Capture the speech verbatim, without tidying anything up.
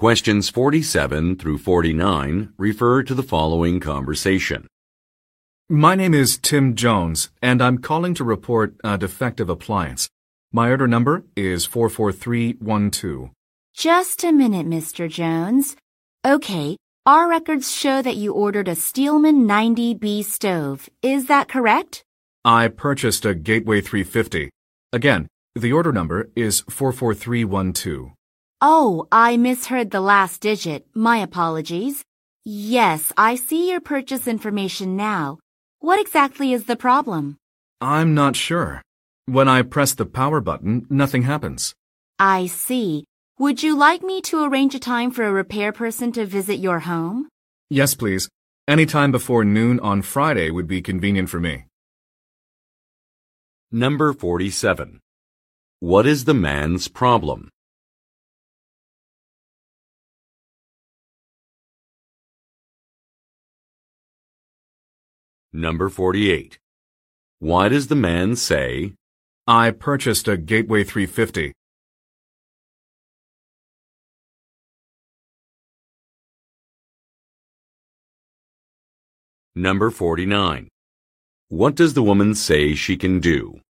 Questions forty-seven through forty-nine refer to the following conversation. My name is Tim Jones, and I'm calling to report a defective appliance. My order number is four four three one two. Just a minute, Mister Jones. Okay, our records show that you ordered a Steelman ninety B stove. Is that correct? I purchased a Gateway three fifty. Again, the order number is four four three one two. Oh, I misheard the last digit. My apologies. Yes, I see your purchase information now. What exactly is the problem? I'm not sure. When I press the power button, nothing happens. I see. Would you like me to arrange a time for a repair person to visit your home? Yes, please. Any time before noon on Friday would be convenient for me. Number forty-seven. What is the man's problem? Number forty-eight. Why does the man say, I purchased a Gateway three fifty. Number forty-nine. What does the woman say she can do?